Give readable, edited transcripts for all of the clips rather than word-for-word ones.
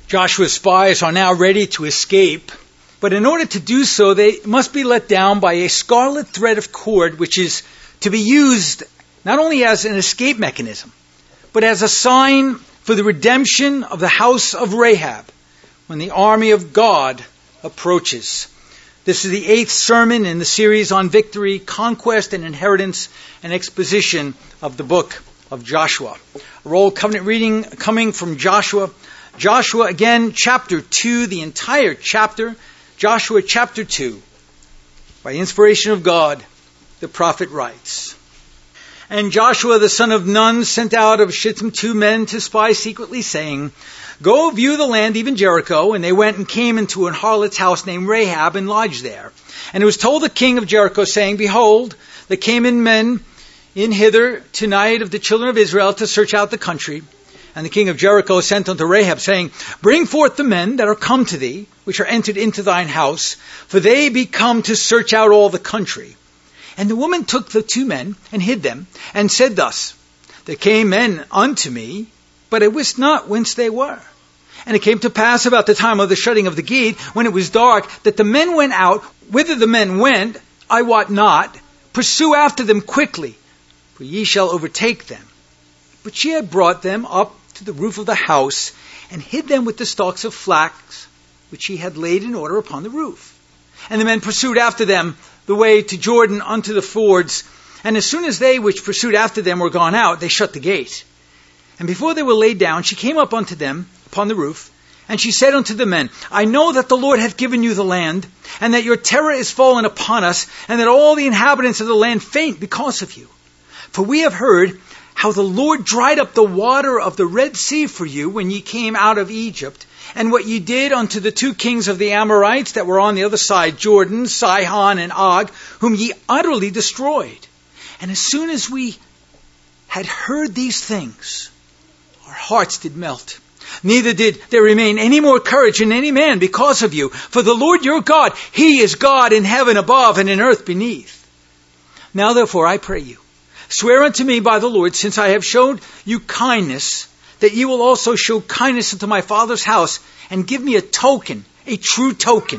Joshua's spies are now ready to escape, but in order to do so, they must be let down by a scarlet thread of cord, which is to be used not only as an escape mechanism, but as a sign for the redemption of the house of Rahab when the army of God approaches. This is the 8th sermon in the series on victory, conquest, and inheritance, and exposition of the book of Joshua. A roll covenant reading coming from Joshua. Joshua, again, chapter 2, the entire chapter. Joshua chapter 2. By inspiration of God, the prophet writes, "And Joshua the son of Nun sent out of Shittim 2 men to spy secretly, saying, Go view the land, even Jericho. And they went and came into an harlot's house named Rahab and lodged there. And it was told the king of Jericho, saying, Behold, there came in men in hither tonight of the children of Israel to search out the country. And the king of Jericho sent unto Rahab, saying, Bring forth the men that are come to thee, which are entered into thine house, for they be come to search out all the country. And the woman took the 2 men and hid them, and said thus, There came men unto me, but I wist not whence they were. And it came to pass about the time of the shutting of the gate, when it was dark, that the men went out. Whither the men went, I wot not. Pursue after them quickly, for ye shall overtake them. But she had brought them up to the roof of the house, and hid them with the stalks of flax, which she had laid in order upon the roof. And the men pursued after them the way to Jordan unto the fords. And as soon as they which pursued after them were gone out, they shut the gate. And before they were laid down, she came up unto them upon the roof, and she said unto the men, I know that the Lord hath given you the land, and that your terror is fallen upon us, and that all the inhabitants of the land faint because of you. For we have heard how the Lord dried up the water of the Red Sea for you when ye came out of Egypt, and what ye did unto the 2 kings of the Amorites that were on the other side Jordan, Sihon and Og, whom ye utterly destroyed. And as soon as we had heard these things, our hearts did melt. Neither did there remain any more courage in any man because of you. For the Lord your God, He is God in heaven above and in earth beneath. Now therefore I pray you, swear unto me by the Lord, since I have showed you kindness, that ye will also show kindness unto my father's house, and give me a token, a true token,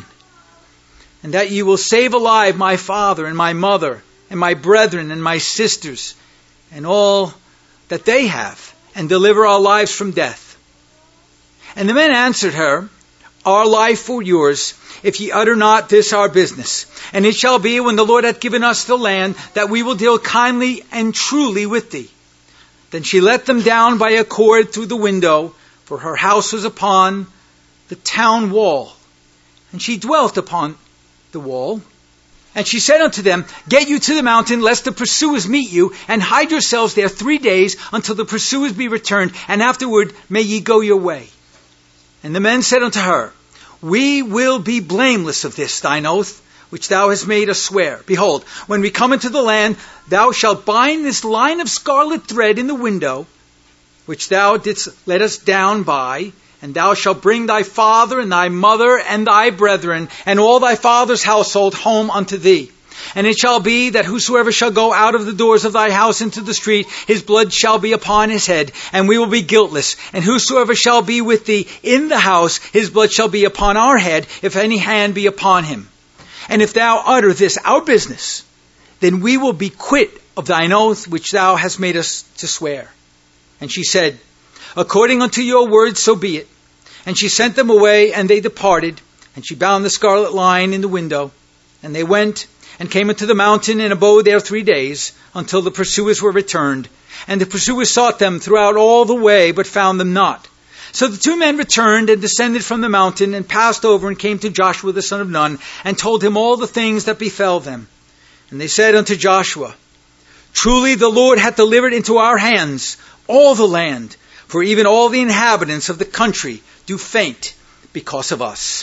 and that ye will save alive my father and my mother and my brethren and my sisters and all that they have, and deliver our lives from death. And the men answered her, Our life or yours, if ye utter not this our business. And it shall be, when the Lord hath given us the land, that we will deal kindly and truly with thee. Then she let them down by a cord through the window, for her house was upon the town wall. And she dwelt upon the wall. And she said unto them, Get you to the mountain, lest the pursuers meet you, and hide yourselves there 3 days, until the pursuers be returned, and afterward may ye go your way. And the men said unto her, We will be blameless of this thine oath, which thou hast made us swear. Behold, when we come into the land, thou shalt bind this line of scarlet thread in the window, which thou didst let us down by, and thou shalt bring thy father and thy mother and thy brethren, and all thy father's household home unto thee. And it shall be that whosoever shall go out of the doors of thy house into the street, his blood shall be upon his head, and we will be guiltless. And whosoever shall be with thee in the house, his blood shall be upon our head, if any hand be upon him. And if thou utter this our business, then we will be quit of thine oath which thou hast made us to swear. And she said, According unto your words, so be it. And she sent them away, and they departed. And she bound the scarlet line in the window. And they went and came into the mountain, and abode there 3 days, until the pursuers were returned. And the pursuers sought them throughout all the way, but found them not. So the 2 men returned and descended from the mountain, and passed over, and came to Joshua the son of Nun, and told him all the things that befell them. And they said unto Joshua, Truly the Lord hath delivered into our hands all the land, for even all the inhabitants of the country do faint because of us.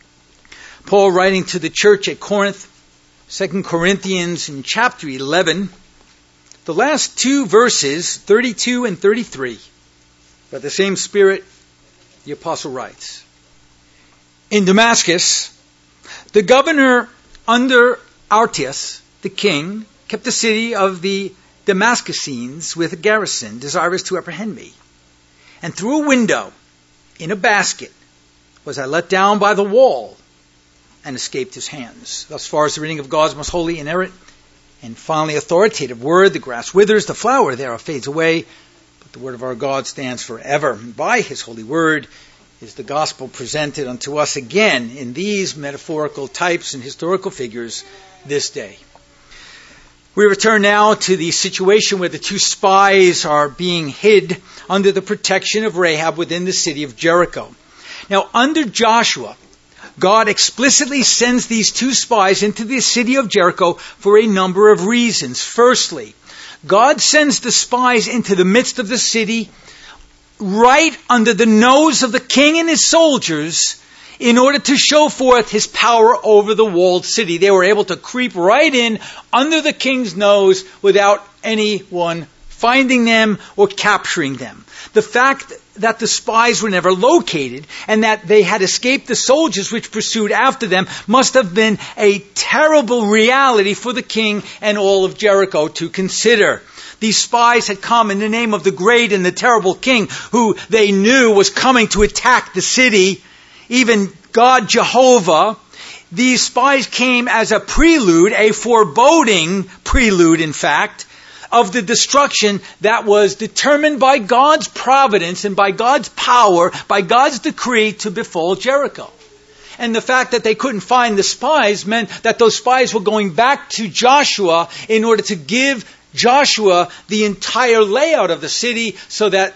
Paul, writing to the church at Corinth, 2 Corinthians in chapter 11, the last 2 verses, 32 and 33. By the same Spirit, the apostle writes, In Damascus, the governor under Artius, the king, kept the city of the Damascenes with a garrison, desirous to apprehend me. And through a window, in a basket, was I let down by the wall and escaped his hands. Thus far as the reading of God's most holy, inerrant, and finally authoritative word. The grass withers, the flower thereof fades away, but the word of our God stands forever. And by his holy word is the gospel presented unto us again in these metaphorical types and historical figures this day. We return now to the situation where the two spies are being hid under the protection of Rahab within the city of Jericho. Now, under Joshua, God explicitly sends these two spies into the city of Jericho for a number of reasons. Firstly, God sends the spies into the midst of the city right under the nose of the king and his soldiers in order to show forth his power over the walled city. They were able to creep right in under the king's nose without anyone finding them or capturing them. The fact that the spies were never located and that they had escaped the soldiers which pursued after them must have been a terrible reality for the king and all of Jericho to consider. These spies had come in the name of the great and the terrible king who they knew was coming to attack the city, even God Jehovah. These spies came as a prelude, a foreboding prelude, in fact, of the destruction that was determined by God's providence and by God's power, by God's decree to befall Jericho. And the fact that they couldn't find the spies meant that those spies were going back to Joshua in order to give Joshua the entire layout of the city so that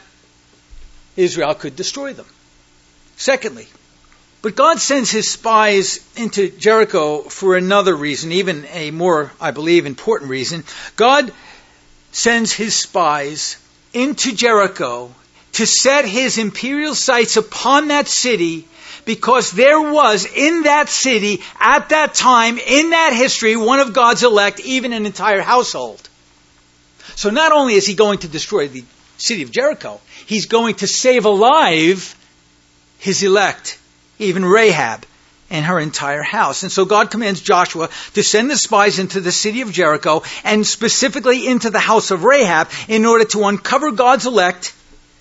Israel could destroy them. Secondly, but God sends his spies into Jericho for another reason, even a more, I believe, important reason. God sends his spies into Jericho to set his imperial sights upon that city because there was in that city, at that time, in that history, one of God's elect, even an entire household. So not only is he going to destroy the city of Jericho, he's going to save alive his elect, even Rahab and her entire house. And so God commands Joshua to send the spies into the city of Jericho and specifically into the house of Rahab in order to uncover God's elect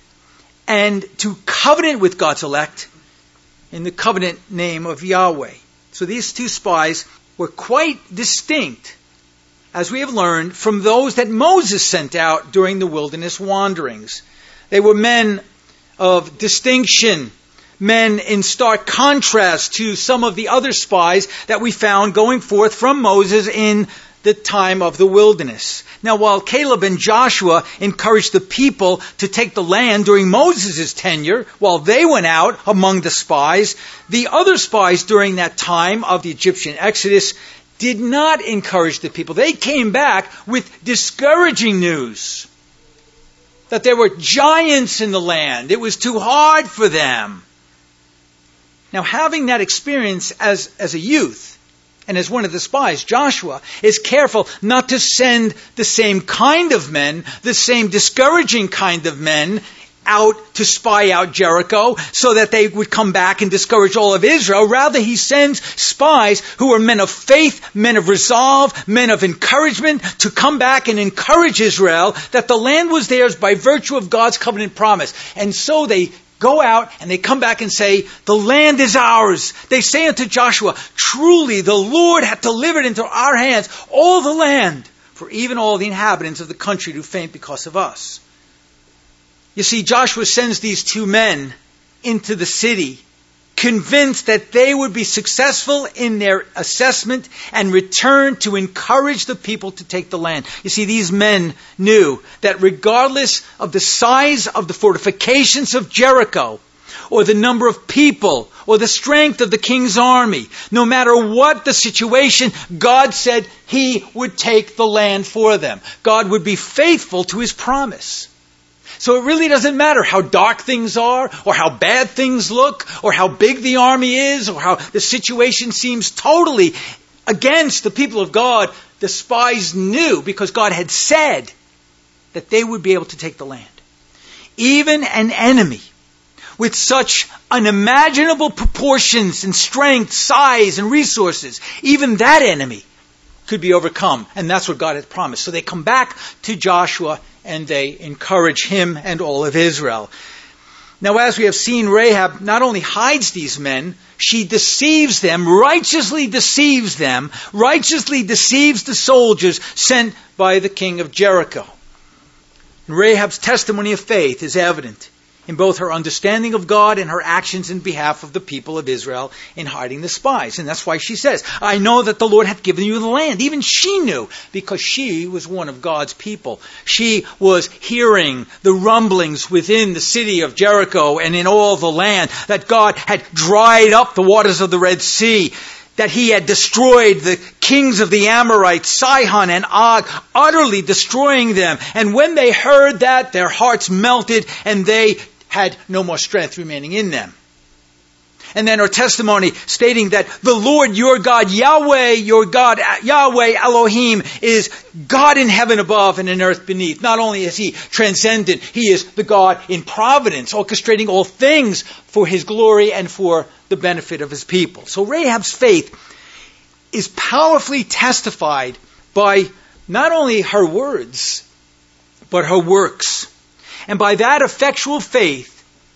and to covenant with God's elect in the covenant name of Yahweh. So these two spies were quite distinct, as we have learned, from those that Moses sent out during the wilderness wanderings. They were men of distinction, men in stark contrast to some of the other spies that we found going forth from Moses in the time of the wilderness. Now, while Caleb and Joshua encouraged the people to take the land during Moses' tenure, while they went out among the spies, the other spies during that time of the Egyptian Exodus did not encourage the people. They came back with discouraging news that there were giants in the land. It was too hard for them. Now, having that experience as a youth and as one of the spies, Joshua is careful not to send the same kind of men, the same discouraging kind of men out to spy out Jericho so that they would come back and discourage all of Israel. Rather, he sends spies who are men of faith, men of resolve, men of encouragement to come back and encourage Israel that the land was theirs by virtue of God's covenant promise. And so they go out and they come back and say, the land is ours. They say unto Joshua, truly the Lord hath delivered into our hands all the land, for even all the inhabitants of the country do faint because of us. You see, Joshua sends these two men into the city, convinced that they would be successful in their assessment and return to encourage the people to take the land. You see, these men knew that regardless of the size of the fortifications of Jericho, or the number of people, or the strength of the king's army, no matter what the situation, God said he would take the land for them. God would be faithful to his promise. So it really doesn't matter how dark things are, or how bad things look, or how big the army is, or how the situation seems totally against the people of God. The spies knew, because God had said, that they would be able to take the land. Even an enemy with such unimaginable proportions and strength, size, and resources, even that enemy could be overcome. And that's what God had promised. So they come back to Joshua and they encourage him and all of Israel. Now, as we have seen, Rahab not only hides these men, she deceives them, righteously deceives the soldiers sent by the king of Jericho. Rahab's testimony of faith is evident in both her understanding of God and her actions in behalf of the people of Israel in hiding the spies. And that's why she says, I know that the Lord hath given you the land. Even she knew, because she was one of God's people. She was hearing the rumblings within the city of Jericho and in all the land that God had dried up the waters of the Red Sea, that he had destroyed the kings of the Amorites, Sihon and Og, utterly destroying them. And when they heard that, their hearts melted and they had no more strength remaining in them. And then her testimony stating that the Lord your God, Yahweh, your God, Yahweh Elohim, is God in heaven above and in earth beneath. Not only is he transcendent, he is the God in providence, orchestrating all things for his glory and for the benefit of his people. So Rahab's faith is powerfully testified by not only her words, but her works. And by that effectual faith,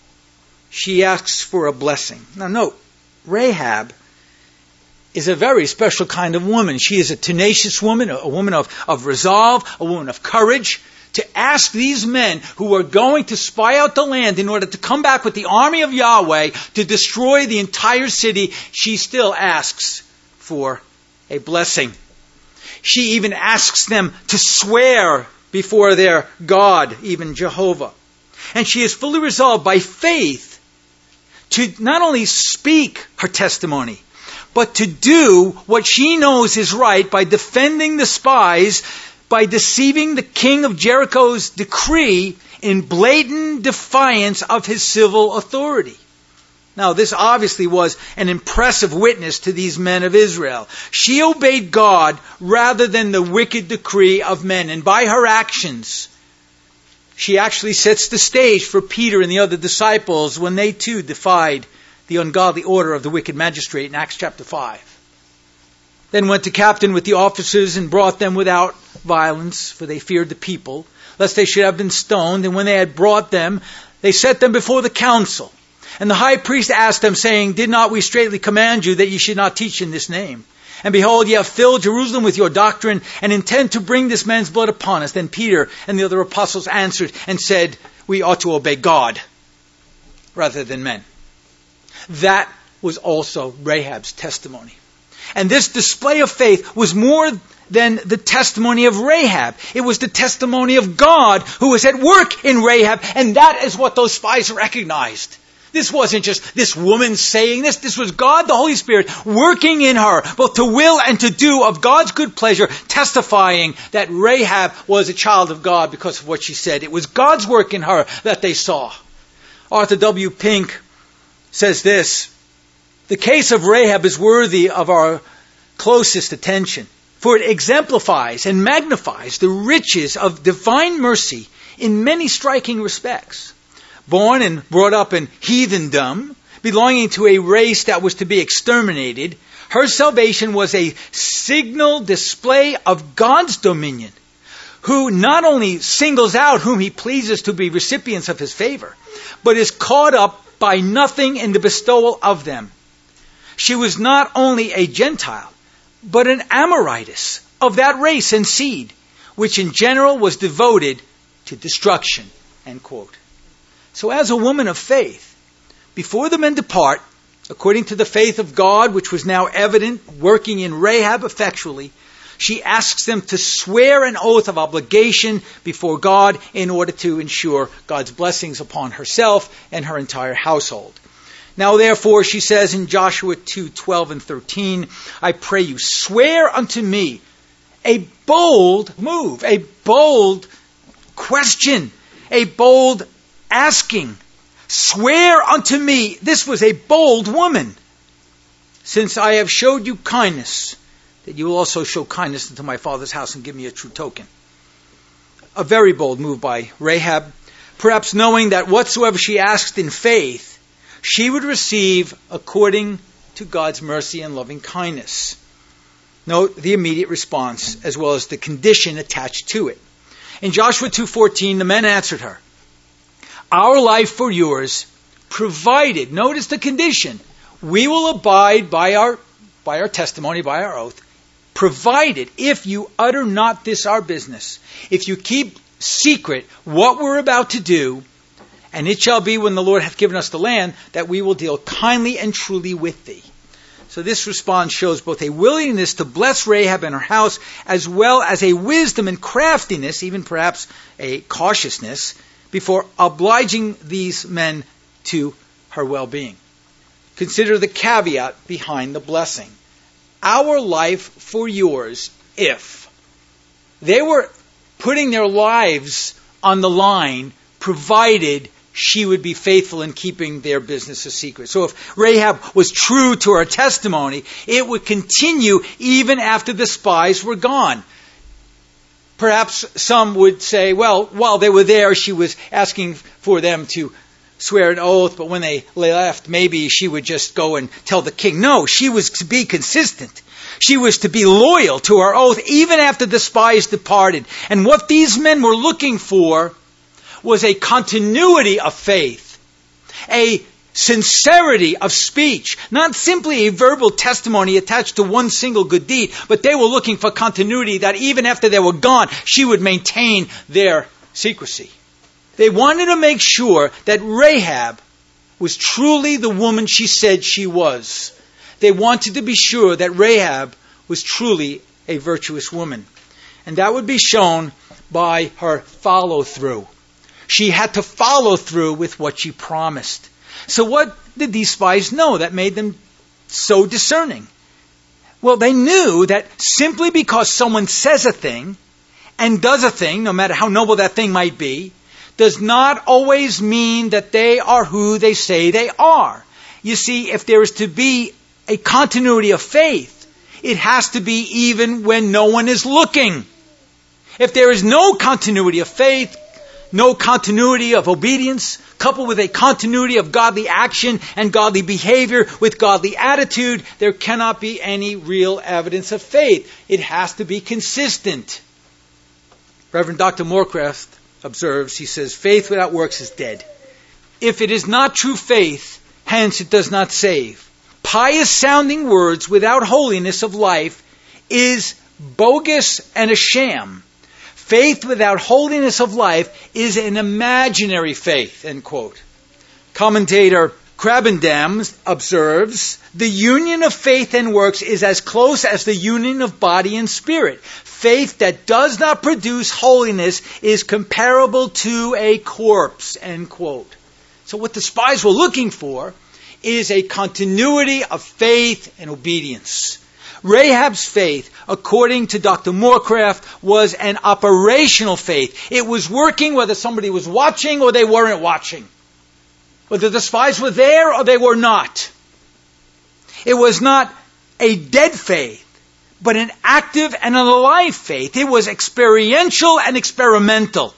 she asks for a blessing. Now note, Rahab is a very special kind of woman. She is a tenacious woman, a woman of resolve, a woman of courage. To ask these men who are going to spy out the land in order to come back with the army of Yahweh to destroy the entire city, she still asks for a blessing. She even asks them to swear before their God, even Jehovah. And she is fully resolved by faith to not only speak her testimony, but to do what she knows is right by defending the spies, by deceiving the king of Jericho's decree in blatant defiance of his civil authority. Now, this obviously was an impressive witness to these men of Israel. She obeyed God rather than the wicked decree of men. And by her actions, she actually sets the stage for Peter and the other disciples when they too defied the ungodly order of the wicked magistrate in Acts chapter 5. Then went to captain with the officers and brought them without violence, for they feared the people, lest they should have been stoned. And when they had brought them, they set them before the council. And the high priest asked them, saying, Did not we straitly command you that ye should not teach in this name? And behold, ye have filled Jerusalem with your doctrine, and intend to bring this man's blood upon us. Then Peter and the other apostles answered and said, We ought to obey God rather than men. That was also Rahab's testimony. And this display of faith was more than the testimony of Rahab. It was the testimony of God who was at work in Rahab, and that is what those spies recognized. This wasn't just this woman saying this. This was God, the Holy Spirit, working in her, both to will and to do of God's good pleasure, testifying that Rahab was a child of God because of what she said. It was God's work in her that they saw. Arthur W. Pink says this, The case of Rahab is worthy of our closest attention, for it exemplifies and magnifies the riches of divine mercy in many striking respects. Born and brought up in heathendom, belonging to a race that was to be exterminated, her salvation was a signal display of God's dominion, who not only singles out whom he pleases to be recipients of his favor, but is caught up by nothing in the bestowal of them. She was not only a Gentile, but an Amorites of that race and seed, which in general was devoted to destruction. End quote. So as a woman of faith, before the men depart, according to the faith of God, which was now evident, working in Rahab effectually, she asks them to swear an oath of obligation before God in order to ensure God's blessings upon herself and her entire household. Now therefore, she says in Joshua 2:12 and 13, I pray you, swear unto me a bold move, a bold question, a bold asking. Swear unto me. This was a bold woman. Since I have showed you kindness, that you will also show kindness unto my father's house and give me a true token. A very bold move by Rahab, perhaps knowing that whatsoever she asked in faith, she would receive according to God's mercy and loving kindness. Note the immediate response as well as the condition attached to it. In Joshua 2:14, the men answered her, Our life for yours provided, notice the condition, we will abide by our testimony, by our oath, provided if you utter not this our business, if you keep secret what we're about to do, and it shall be when the Lord hath given us the land, that we will deal kindly and truly with thee. So this response shows both a willingness to bless Rahab and her house, as well as a wisdom and craftiness, even perhaps a cautiousness, before obliging these men to her well-being. Consider the caveat behind the blessing. Our life for yours, if. They were putting their lives on the line, provided she would be faithful in keeping their business a secret. So if Rahab was true to her testimony, it would continue even after the spies were gone. Perhaps some would say, well, while they were there, she was asking for them to swear an oath, but when they left, maybe she would just go and tell the king. No, she was to be consistent. She was to be loyal to her oath even after the spies departed. And what these men were looking for was a continuity of faith, a sincerity of speech, not simply a verbal testimony attached to one single good deed, but they were looking for continuity that even after they were gone, she would maintain their secrecy. They wanted to make sure that Rahab was truly the woman she said she was. They wanted to be sure that Rahab was truly a virtuous woman. And that would be shown by her follow-through. She had to follow through with what she promised. So what did these spies know that made them so discerning? Well, they knew that simply because someone says a thing and does a thing, no matter how noble that thing might be, does not always mean that they are who they say they are. You see, if there is to be a continuity of faith, it has to be even when no one is looking. If there is no continuity of faith, no continuity of obedience, coupled with a continuity of godly action and godly behavior with godly attitude, there cannot be any real evidence of faith. It has to be consistent. Reverend Dr. Moorcraft observes, he says, faith without works is dead. If it is not true faith, hence it does not save. Pious sounding words without holiness of life is bogus and a sham. Faith without holiness of life is an imaginary faith, end quote. Commentator Krabbendam observes, the union of faith and works is as close as the union of body and spirit. Faith that does not produce holiness is comparable to a corpse, end quote. So what the spies were looking for is a continuity of faith and obedience. Rahab's faith, according to Dr. Moorcraft, was an operational faith. It was working whether somebody was watching or they weren't watching. Whether the spies were there or they were not. It was not a dead faith, but an active and an alive faith. It was experiential and experimental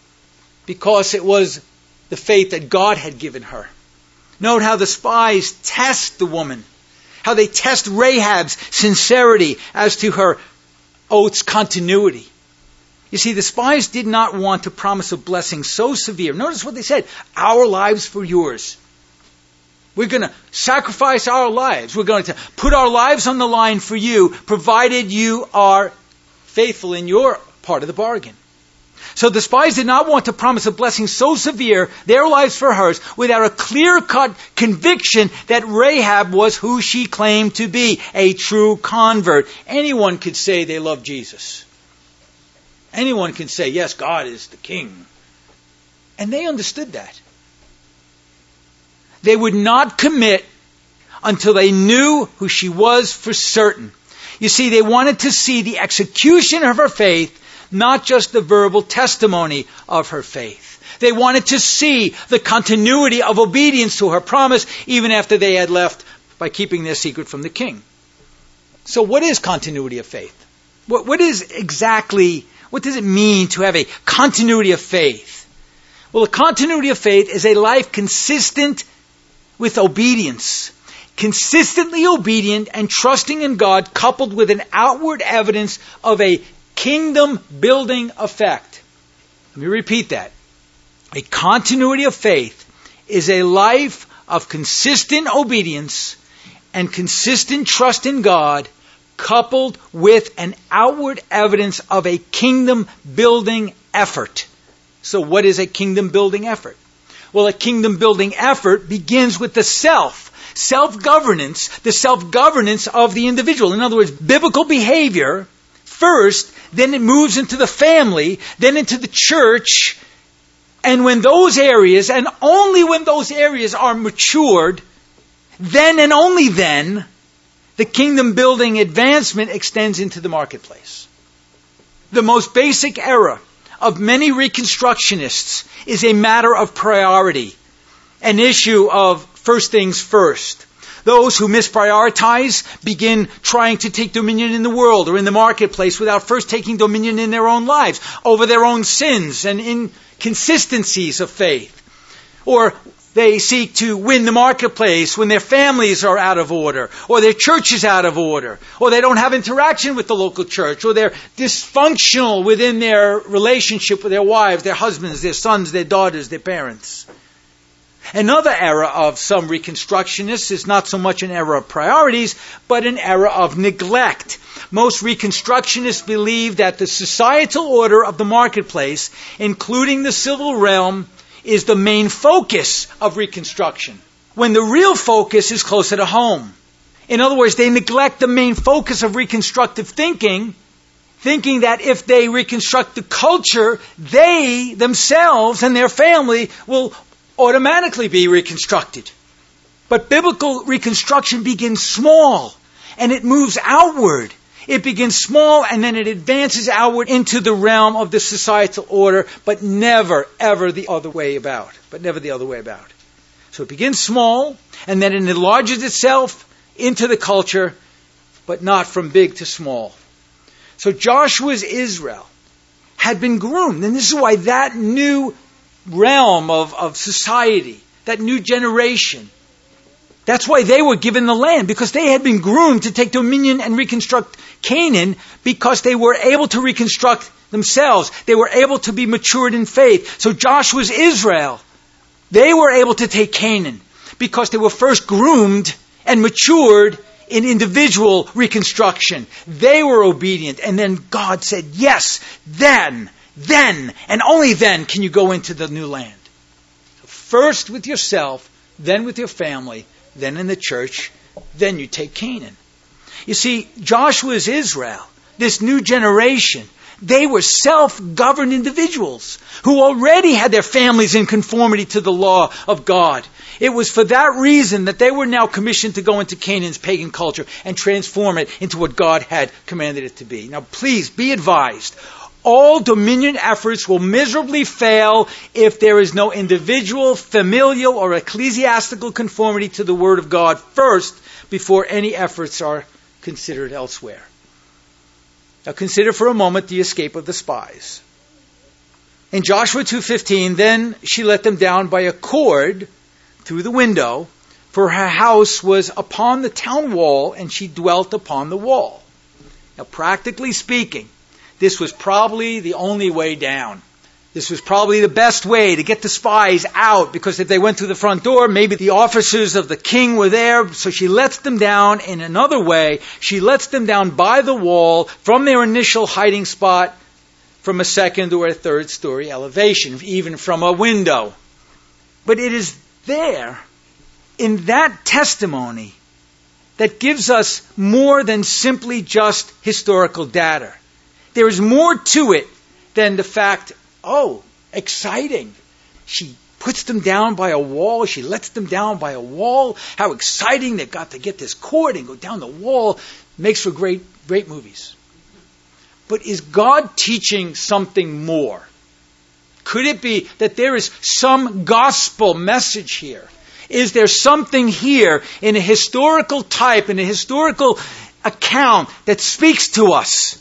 because it was the faith that God had given her. Note how the spies test the woman. How they test Rahab's sincerity as to her oath's continuity. You see, the spies did not want to promise a blessing so severe. Notice what they said, our lives for yours. We're going to sacrifice our lives. We're going to put our lives on the line for you, provided you are faithful in your part of the bargain. So the spies did not want to promise a blessing so severe, their lives for hers, without a clear-cut conviction that Rahab was who she claimed to be, a true convert. Anyone could say they love Jesus. Anyone can say, yes, God is the king. And they understood that. They would not commit until they knew who she was for certain. You see, they wanted to see the execution of her faith, not just the verbal testimony of her faith. They wanted to see the continuity of obedience to her promise even after they had left by keeping their secret from the king. So what is continuity of faith? What does it mean to have a continuity of faith? Well, a continuity of faith is a life consistent with obedience. Consistently obedient and trusting in God, coupled with an outward evidence of a kingdom-building effect. Let me repeat that. A continuity of faith is a life of consistent obedience and consistent trust in God, coupled with an outward evidence of a kingdom-building effort. So what is a kingdom-building effort? Well, a kingdom-building effort begins with the self-governance, the self-governance of the individual. In other words, biblical behavior first, then it moves into the family, then into the church. And when those areas, and only when those areas are matured, then and only then, the kingdom-building advancement extends into the marketplace. The most basic error of many Reconstructionists is a matter of priority, an issue of first things first. Those who misprioritize begin trying to take dominion in the world or in the marketplace without first taking dominion in their own lives over their own sins and inconsistencies of faith. Or they seek to win the marketplace when their families are out of order, or their church is out of order, or they don't have interaction with the local church, or they're dysfunctional within their relationship with their wives, their husbands, their sons, their daughters, their parents. Another error of some Reconstructionists is not so much an error of priorities, but an error of neglect. Most Reconstructionists believe that the societal order of the marketplace, including the civil realm, is the main focus of Reconstruction, when the real focus is closer to home. In other words, they neglect the main focus of reconstructive thinking that if they reconstruct the culture, they themselves and their family will automatically be reconstructed. But biblical reconstruction begins small, and it moves outward. It begins small, and then it advances outward into the realm of the societal order, but never, ever the other way about. So it begins small, and then it enlarges itself into the culture, but not from big to small. So Joshua's Israel had been groomed, and this is why that new realm of society, that new generation, that's why they were given the land, because they had been groomed to take dominion and reconstruct Canaan, because they were able to reconstruct themselves. They were able to be matured in faith. So Joshua's Israel, they were able to take Canaan because they were first groomed and matured in individual reconstruction. They were obedient, and then God said, yes, then, and only then can you go into the new land. First with yourself, then with your family, then in the church, then you take Canaan. You see, Joshua's Israel, this new generation, they were self-governed individuals who already had their families in conformity to the law of God. It was for that reason that they were now commissioned to go into Canaan's pagan culture and transform it into what God had commanded it to be. Now, please be advised, all dominion efforts will miserably fail if there is no individual, familial, or ecclesiastical conformity to the Word of God first before any efforts are considered elsewhere. Now consider for a moment the escape of the spies. In Joshua 2:15, then she let them down by a cord through the window, for her house was upon the town wall, and she dwelt upon the wall. Now practically speaking, this was probably the only way down. This was probably the best way to get the spies out, because if they went through the front door, maybe the officers of the king were there. So she lets them down in another way. She lets them down by the wall from their initial hiding spot, from a second or a third story elevation, even from a window. But it is there, in that testimony, that gives us more than simply just historical data. There is more to it than the fact, oh, exciting. She puts them down by a wall. She lets them down by a wall. How exciting. They've got to get this cord and go down the wall. Makes for great movies. But is God teaching something more? Could it be that there is some gospel message here? Is there something here in a historical type, in a historical account that speaks to us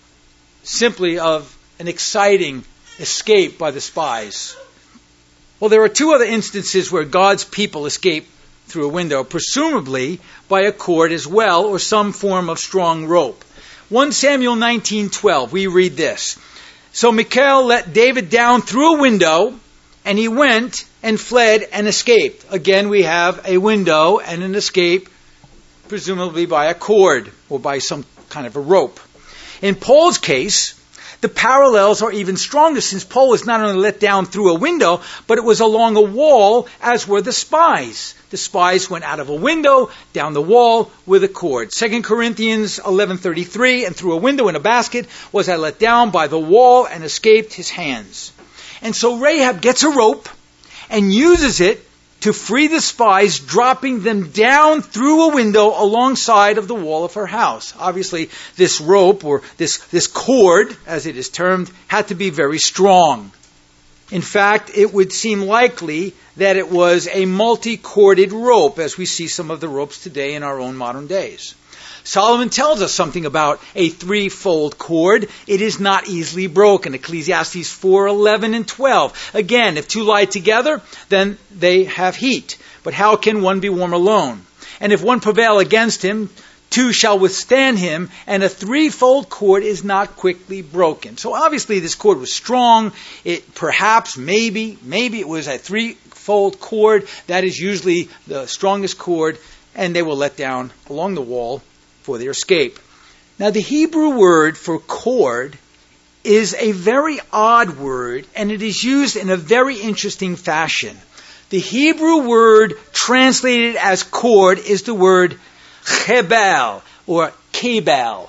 simply of an exciting escape by the spies? Well, there are two other instances where God's people escape through a window, presumably by a cord as well, or some form of strong rope. 1 Samuel 19:12, we read this. So Michal let David down through a window, and he went and fled and escaped. Again, we have a window and an escape, presumably by a cord or by some kind of a rope. In Paul's case, the parallels are even stronger, since Paul was not only let down through a window, but it was along a wall, as were the spies. The spies went out of a window, down the wall, with a cord. 2 Corinthians 11:33, and through a window in a basket was I let down by the wall and escaped his hands. And so Rahab gets a rope and uses it to free the spies, dropping them down through a window alongside of the wall of her house. Obviously, this rope, or this cord, as it is termed, had to be very strong. In fact, it would seem likely that it was a multi-corded rope, as we see some of the ropes today in our own modern days. Solomon tells us something about a threefold cord. It is not easily broken. Ecclesiastes 4:11 and 12. Again, if two lie together, then they have heat. But how can one be warm alone? And if one prevail against him, two shall withstand him, and a threefold cord is not quickly broken. So obviously this cord was strong. It perhaps, maybe it was a threefold cord. That is usually the strongest cord, and they were let down along the wall for their escape. Now, the Hebrew word for cord is a very odd word, and it is used in a very interesting fashion. The Hebrew word translated as cord is the word chebel, or kebel.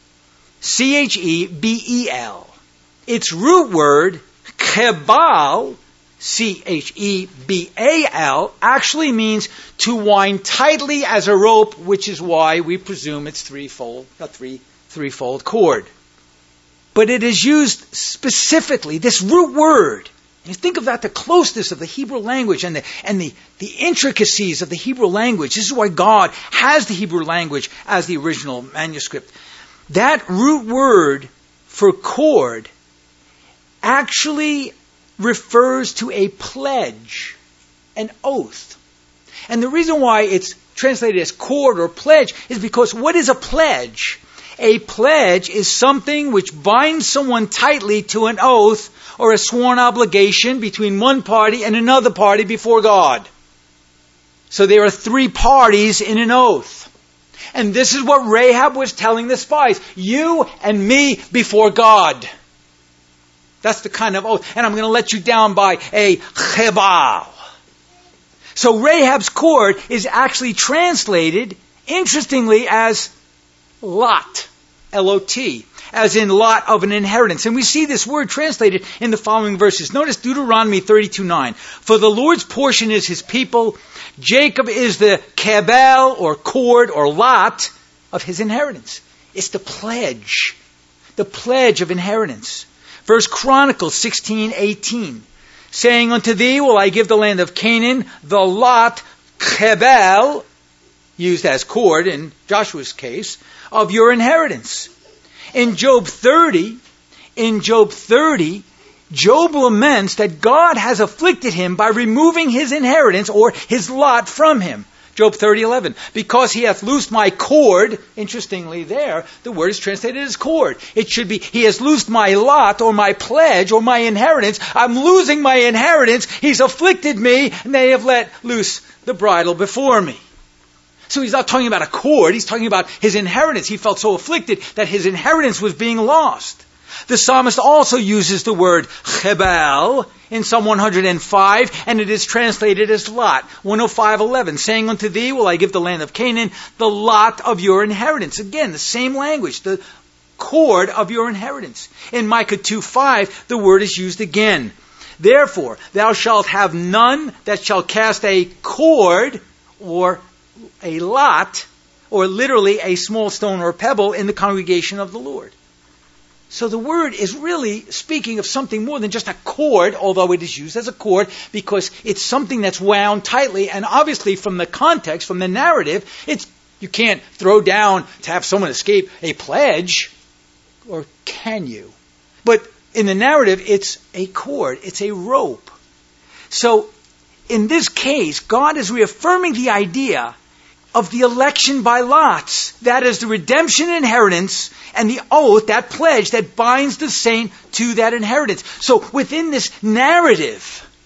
Chebel. Its root word, chebal, Chebal, actually means to wind tightly as a rope, which is why we presume it's threefold cord. But it is used specifically, this root word. And you think of that, the closeness of the Hebrew language and the intricacies of the Hebrew language. This is why God has the Hebrew language as the original manuscript. That root word for cord actually refers to a pledge, an oath. And the reason why it's translated as cord or pledge is because what is a pledge? A pledge is something which binds someone tightly to an oath or a sworn obligation between one party and another party before God. So there are three parties in an oath. And this is what Rahab was telling the spies. You and me before God. That's the kind of oath. And I'm going to let you down by a chebal. So Rahab's cord is actually translated, interestingly, as lot. L-O-T. As in lot of an inheritance. And we see this word translated in the following verses. Notice Deuteronomy 32:9. For the Lord's portion is his people. Jacob is the kebel, or cord, or lot of his inheritance. It's the pledge of inheritance. 1 Chronicles 16:18, saying, unto thee will I give the land of Canaan, the lot, chebel, used as cord in Joshua's case, of your inheritance. In Job 30, Job laments that God has afflicted him by removing his inheritance or his lot from him. Job 30:11. Because he hath loosed my cord, interestingly there, the word is translated as cord. It should be, he has loosed my lot or my pledge or my inheritance. I'm losing my inheritance. He's afflicted me, and they have let loose the bridle before me. So he's not talking about a cord. He's talking about his inheritance. He felt so afflicted that his inheritance was being lost. The psalmist also uses the word chebel in Psalm 105, and it is translated as lot. 105:11, saying unto thee will I give the land of Canaan, the lot of your inheritance. Again, the same language, the cord of your inheritance. In Micah 2:5, the word is used again. Therefore, thou shalt have none that shall cast a cord or a lot, or literally a small stone or pebble, in the congregation of the Lord. So the word is really speaking of something more than just a cord, although it is used as a cord, because it's something that's wound tightly, and obviously from the context, from the narrative, you can't throw down to have someone escape a pledge, or can you? But in the narrative, it's a cord, it's a rope. So in this case, God is reaffirming the idea of the election by lots. That is the redemption inheritance and the oath, that pledge that binds the saint to that inheritance. So within this narrative,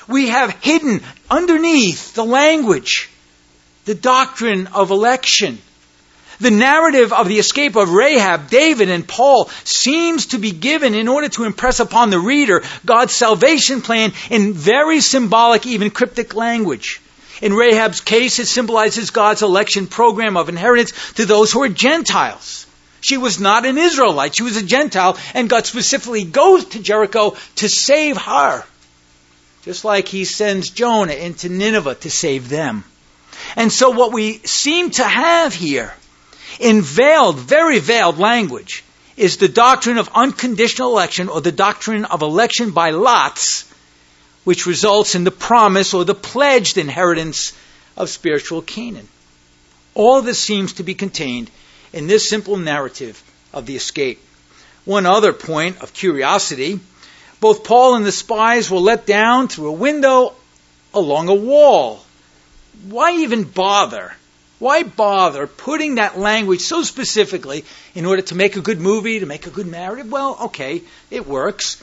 we have hidden underneath the language the doctrine of election. The narrative of the escape of Rahab, David, and Paul seems to be given in order to impress upon the reader God's salvation plan in very symbolic, even cryptic language. In Rahab's case, it symbolizes God's election program of inheritance to those who are Gentiles. She was not an Israelite. She was a Gentile, and God specifically goes to Jericho to save her. Just like he sends Jonah into Nineveh to save them. And so what we seem to have here, in veiled, very veiled language, is the doctrine of unconditional election, or the doctrine of election by lots, which results in the promise or the pledged inheritance of spiritual Canaan. All this seems to be contained in this simple narrative of the escape. One other point of curiosity, both Paul and the spies were let down through a window along a wall. Why even bother? Why bother putting that language so specifically in order to make a good movie, to make a good narrative? Well, okay, it works.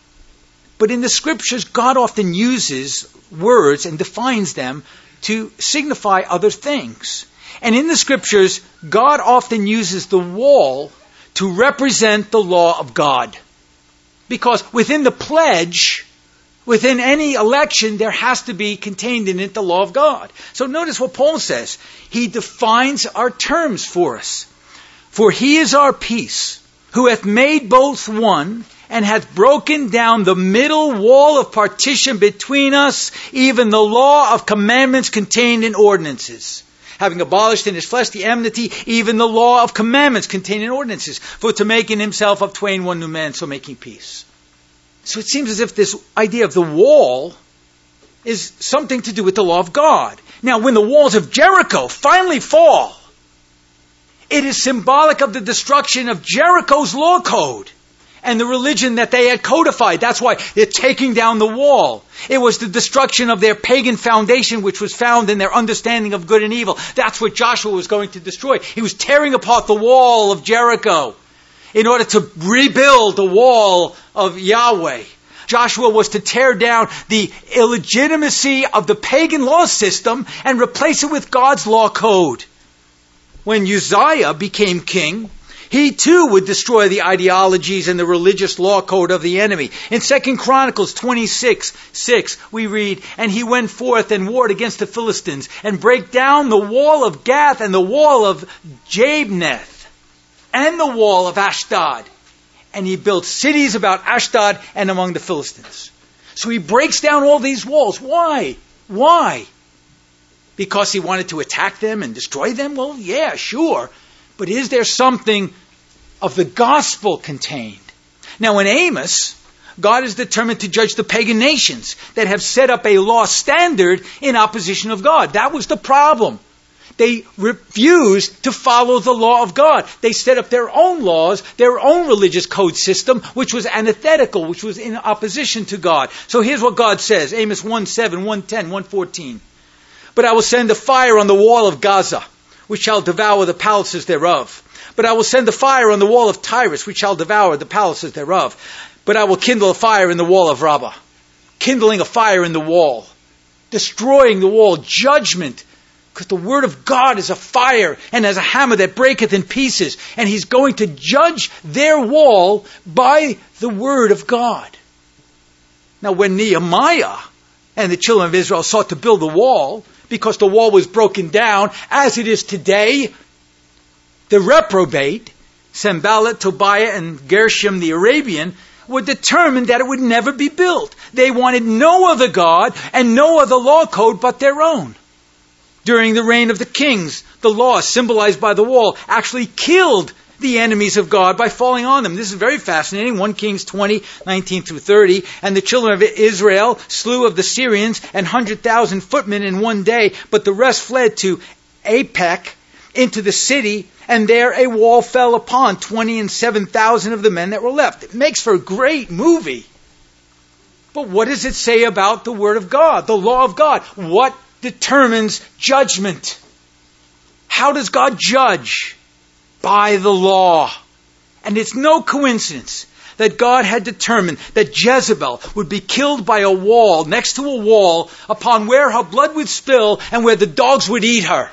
But in the scriptures, God often uses words and defines them to signify other things. And in the scriptures, God often uses the wall to represent the law of God. Because within the pledge, within any election, there has to be contained in it the law of God. So notice what Paul says. He defines our terms for us. For he is our peace, who hath made both one, and hath broken down the middle wall of partition between us, even the law of commandments contained in ordinances. Having abolished in his flesh the enmity, even the law of commandments contained in ordinances, for to make in himself of twain one new man, so making peace. So it seems as if this idea of the wall is something to do with the law of God. Now, when the walls of Jericho finally fall, it is symbolic of the destruction of Jericho's law code and the religion that they had codified. That's why they're taking down the wall. It was the destruction of their pagan foundation, which was found in their understanding of good and evil. That's what Joshua was going to destroy. He was tearing apart the wall of Jericho in order to rebuild the wall of Yahweh. Joshua was to tear down the illegitimacy of the pagan law system and replace it with God's law code. When Uzziah became king, he too would destroy the ideologies and the religious law code of the enemy. In 2 Chronicles 26:6, we read, "And he went forth and warred against the Philistines, and brake down the wall of Gath, and the wall of Jabneth, and the wall of Ashdod. And he built cities about Ashdod and among the Philistines." So he breaks down all these walls. Why? Why? Because he wanted to attack them and destroy them? Well, yeah, sure. But is there something of the gospel contained? Now in Amos, God is determined to judge the pagan nations that have set up a law standard in opposition of God. That was the problem. They refused to follow the law of God. They set up their own laws, their own religious code system, which was antithetical, which was in opposition to God. So here's what God says, Amos 1:7, 1:10, 1:14. "But I will send a fire on the wall of Gaza, which shall devour the palaces thereof. But I will send a fire on the wall of Tyrus, which shall devour the palaces thereof. But I will kindle a fire in the wall of Rabbah." Kindling a fire in the wall. Destroying the wall. Judgment. Because the word of God is a fire and as a hammer that breaketh in pieces. And he's going to judge their wall by the word of God. Now when Nehemiah and the children of Israel sought to build the wall, because the wall was broken down, as it is today, the reprobate, Sanballat, Tobiah, and Gershom the Arabian, were determined that it would never be built. They wanted no other God and no other law code but their own. During the reign of the kings, the law, symbolized by the wall, actually killed the enemies of God by falling on them. This is very fascinating. 1 Kings 20, 19 through 30. "And the children of Israel slew of the Syrians 100,000 footmen in one day, but the rest fled to Aphek into the city, and there a wall fell upon 27,000 of the men that were left." It makes for a great movie. But what does it say about the word of God, the law of God? What determines judgment? How does God judge? By the law. And it's no coincidence that God had determined that Jezebel would be killed by a wall, next to a wall, upon where her blood would spill and where the dogs would eat her.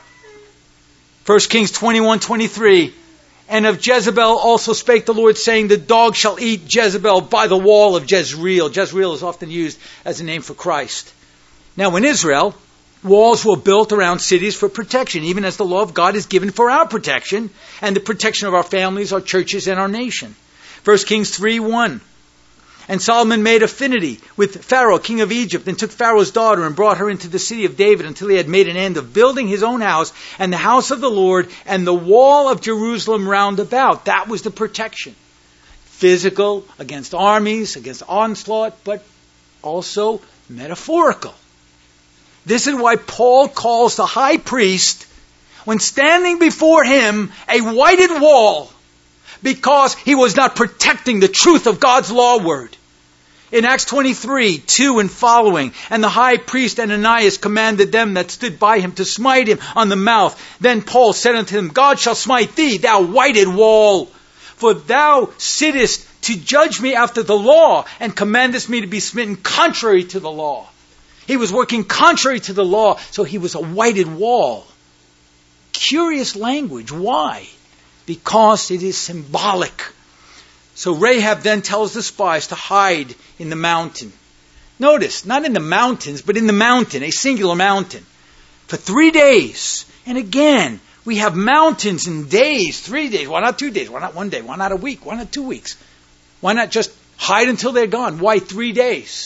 1 Kings 21:23. And of Jezebel also spake the Lord, saying, the dog shall eat Jezebel by the wall of Jezreel. Jezreel is often used as a name for Christ. Now in Israel, walls were built around cities for protection, even as the law of God is given for our protection and the protection of our families, our churches, and our nation. 1 Kings 3:1. And Solomon made affinity with Pharaoh, king of Egypt, and took Pharaoh's daughter and brought her into the city of David until he had made an end of building his own house and the house of the Lord and the wall of Jerusalem round about. That was the protection. Physical, against armies, against onslaught, but also metaphorical. This is why Paul calls the high priest, when standing before him, a whited wall, because he was not protecting the truth of God's law word. In Acts 23:2 and following, and the high priest Ananias commanded them that stood by him to smite him on the mouth. Then Paul said unto him, God shall smite thee, thou whited wall, for thou sittest to judge me after the law, and commandest me to be smitten contrary to the law. He was working contrary to the law, so he was a whited wall. Curious language. Why? Because it is symbolic. So Rahab then tells the spies to hide in the mountain. Notice, not in the mountains, but in the mountain, a singular mountain, for 3 days. And again, we have mountains and days, 3 days. Why not 2 days? Why not 1 day? Why not a week? Why not 2 weeks? Why not just hide until they're gone? Why 3 days?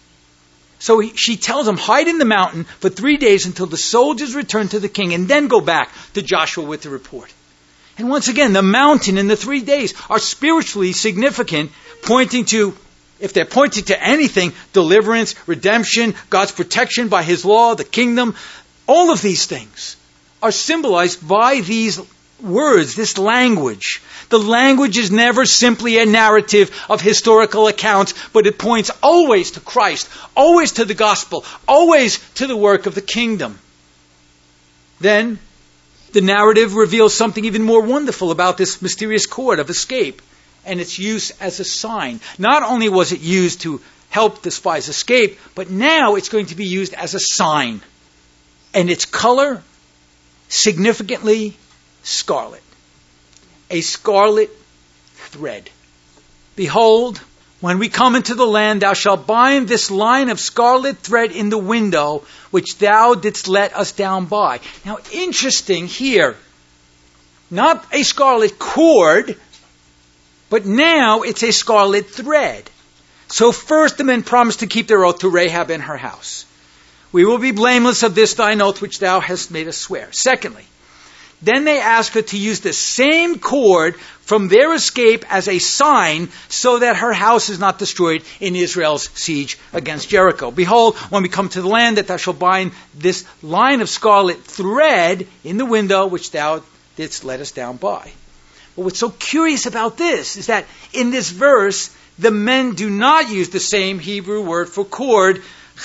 So she tells them, hide in the mountain for 3 days until the soldiers return to the king, and then go back to Joshua with the report. And once again, the mountain and the 3 days are spiritually significant, pointing to, if they're pointing to anything, deliverance, redemption, God's protection by His law, the kingdom. All of these things are symbolized by these words, this language. The language is never simply a narrative of historical accounts, but it points always to Christ, always to the gospel, always to the work of the kingdom. Then, the narrative reveals something even more wonderful about this mysterious cord of escape and its use as a sign. Not only was it used to help the spies escape, but now it's going to be used as a sign. And its color, significantly scarlet. A scarlet thread. Behold, when we come into the land, thou shalt bind this line of scarlet thread in the window, which thou didst let us down by. Now, interesting here, not a scarlet cord, but now it's a scarlet thread. So first the men promised to keep their oath to Rahab and her house. We will be blameless of this thine oath which thou hast made us swear. Secondly, then they asked her to use the same cord from their escape as a sign so that her house is not destroyed in Israel's siege against Jericho. Behold, when we come to the land, that thou shalt bind this line of scarlet thread in the window which thou didst let us down by. But what's so curious about this is that in this verse, the men do not use the same Hebrew word for cord,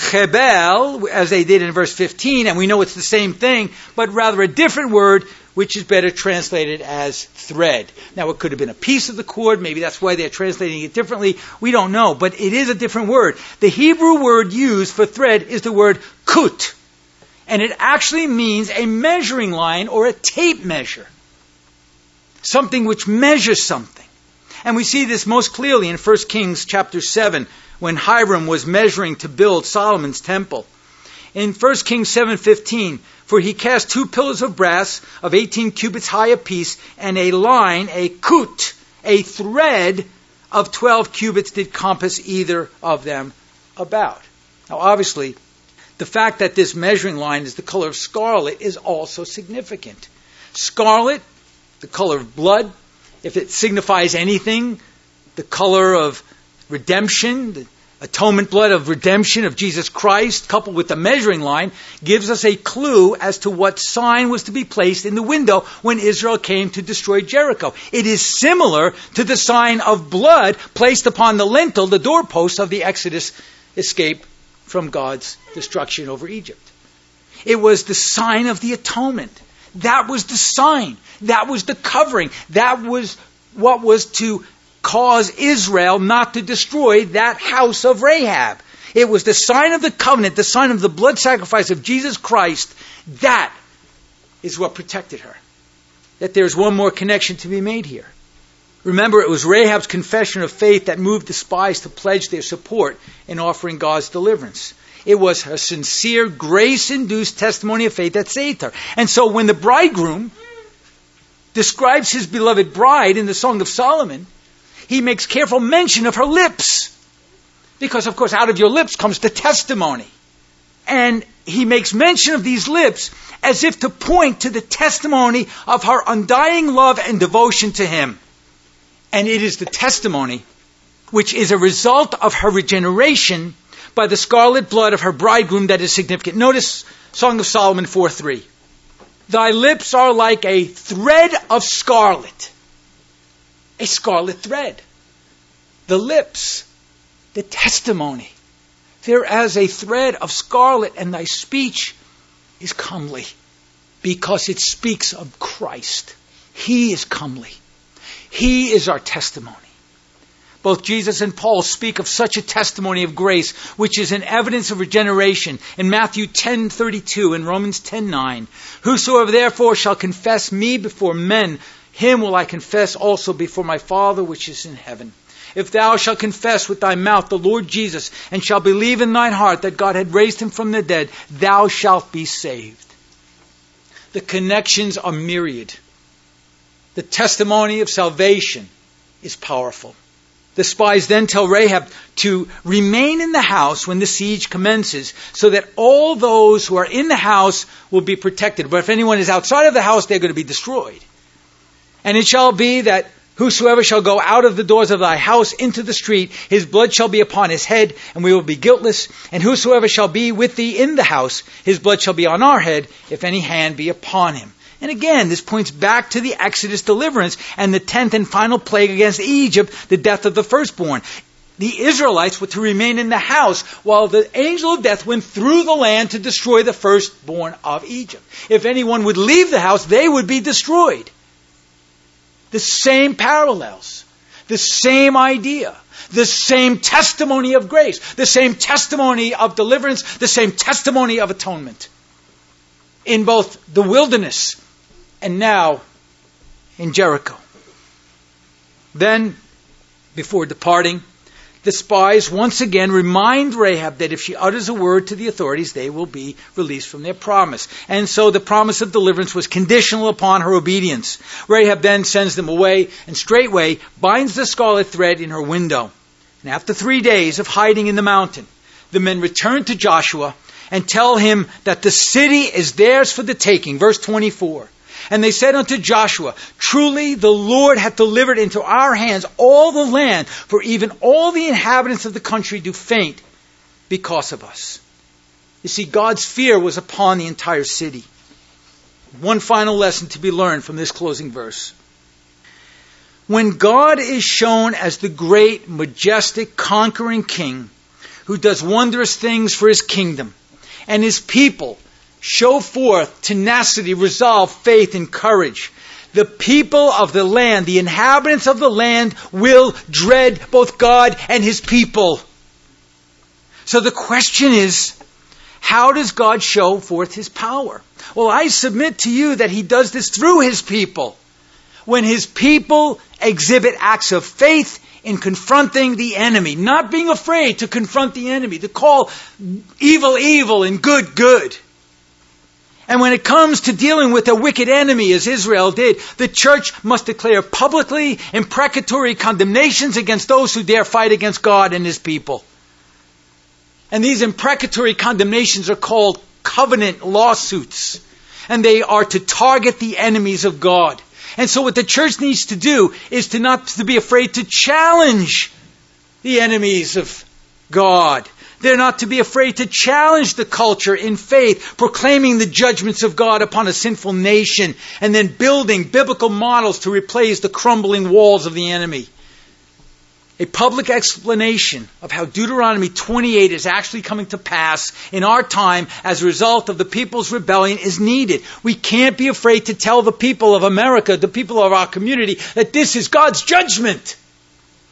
chebel, as they did in verse 15, and we know it's the same thing, but rather a different word, which is better translated as thread. Now, it could have been a piece of the cord. Maybe that's why they're translating it differently. We don't know, but it is a different word. The Hebrew word used for thread is the word kut, and it actually means a measuring line or a tape measure, something which measures something. And we see this most clearly in 1 Kings chapter 7, when Hiram was measuring to build Solomon's temple. In 1 Kings 7:15, for he cast 2 pillars of brass of 18 cubits high apiece, and a line, a kut, a thread of 12 cubits did compass either of them about. Now obviously, the fact that this measuring line is the color of scarlet is also significant. Scarlet, the color of blood, if it signifies anything, the color of redemption, the atonement blood of redemption of Jesus Christ, coupled with the measuring line, gives us a clue as to what sign was to be placed in the window when Israel came to destroy Jericho. It is similar to the sign of blood placed upon the lintel, the doorpost of the Exodus escape from God's destruction over Egypt. It was the sign of the atonement. That was the sign. That was the covering. That was what was to cause Israel not to destroy that house of Rahab. It was the sign of the covenant, the sign of the blood sacrifice of Jesus Christ. That is what protected her. That there's one more connection to be made here. Remember, it was Rahab's confession of faith that moved the spies to pledge their support in offering God's deliverance. It was her sincere, grace-induced testimony of faith that saved her. And so when the bridegroom describes his beloved bride in the Song of Solomon, he makes careful mention of her lips. Because, of course, out of your lips comes the testimony. And he makes mention of these lips as if to point to the testimony of her undying love and devotion to him. And it is the testimony which is a result of her regeneration by the scarlet blood of her bridegroom that is significant. Notice Song of Solomon 4:3. Thy lips are like a thread of scarlet. A scarlet thread. The lips, the testimony. They're as a thread of scarlet, and thy speech is comely because it speaks of Christ. He is comely. He is our testimony. Both Jesus and Paul speak of such a testimony of grace, which is an evidence of regeneration in Matthew 10:32 and Romans 10:9. Whosoever therefore shall confess me before men, him will I confess also before my Father which is in heaven. If thou shalt confess with thy mouth the Lord Jesus, and shalt believe in thine heart that God had raised him from the dead, thou shalt be saved. The connections are myriad. The testimony of salvation is powerful. The spies then tell Rahab to remain in the house when the siege commences, so that all those who are in the house will be protected. But if anyone is outside of the house, they're going to be destroyed. And it shall be that whosoever shall go out of the doors of thy house into the street, his blood shall be upon his head, and we will be guiltless. And whosoever shall be with thee in the house, his blood shall be on our head, if any hand be upon him. And again, this points back to the Exodus deliverance and the 10th and final plague against Egypt, the death of the firstborn. The Israelites were to remain in the house while the angel of death went through the land to destroy the firstborn of Egypt. If anyone would leave the house, they would be destroyed. The same parallels, the same idea, the same testimony of grace, the same testimony of deliverance, the same testimony of atonement. In both the wilderness and now in Jericho. Then, before departing, the spies once again remind Rahab that if she utters a word to the authorities, they will be released from their promise. And so the promise of deliverance was conditional upon her obedience. Rahab then sends them away and straightway binds the scarlet thread in her window. And after 3 days of hiding in the mountain, the men return to Joshua and tell him that the city is theirs for the taking. Verse 24. And they said unto Joshua, truly the Lord hath delivered into our hands all the land, for even all the inhabitants of the country do faint because of us. You see, God's fear was upon the entire city. One final lesson to be learned from this closing verse. When God is shown as the great, majestic, conquering king who does wondrous things for his kingdom, and his people show forth tenacity, resolve, faith, and courage, the people of the land, the inhabitants of the land, will dread both God and his people. So the question is, how does God show forth his power? Well, I submit to you that he does this through his people. When his people exhibit acts of faith in confronting the enemy, not being afraid to confront the enemy, to call evil, evil and good, good. And when it comes to dealing with a wicked enemy, as Israel did, the church must declare publicly imprecatory condemnations against those who dare fight against God and his people. And these imprecatory condemnations are called covenant lawsuits. And they are to target the enemies of God. And so what the church needs to do is to not to be afraid to challenge the enemies of God. They're not to be afraid to challenge the culture in faith, proclaiming the judgments of God upon a sinful nation, and then building biblical models to replace the crumbling walls of the enemy. A public explanation of how Deuteronomy 28 is actually coming to pass in our time as a result of the people's rebellion is needed. We can't be afraid to tell the people of America, the people of our community, that this is God's judgment.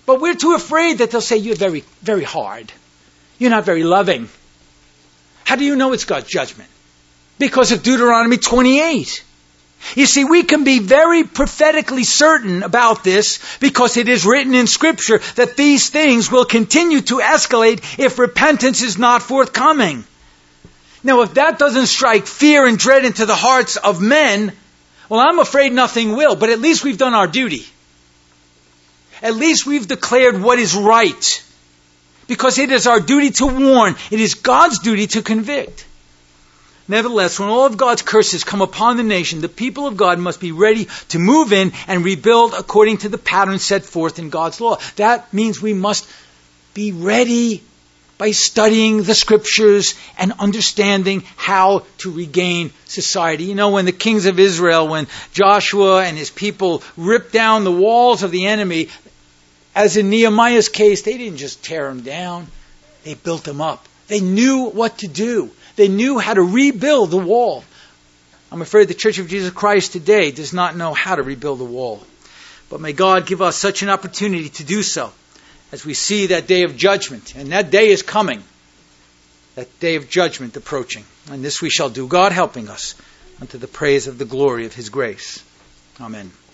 But we're too afraid that they'll say, you're very, very hard. You're not very loving. How do you know it's God's judgment? Because of Deuteronomy 28. You see, we can be very prophetically certain about this because it is written in Scripture that these things will continue to escalate if repentance is not forthcoming. Now, if that doesn't strike fear and dread into the hearts of men, well, I'm afraid nothing will, but at least we've done our duty. At least we've declared what is right. Because it is our duty to warn. It is God's duty to convict. Nevertheless, when all of God's curses come upon the nation, the people of God must be ready to move in and rebuild according to the pattern set forth in God's law. That means we must be ready by studying the Scriptures and understanding how to regain society. You know, when the kings of Israel, when Joshua and his people ripped down the walls of the enemy, as in Nehemiah's case, they didn't just tear them down. They built them up. They knew what to do. They knew how to rebuild the wall. I'm afraid the Church of Jesus Christ today does not know how to rebuild the wall. But may God give us such an opportunity to do so as we see that day of judgment. And that day is coming. That day of judgment approaching. And this we shall do, God helping us, unto the praise of the glory of His grace. Amen.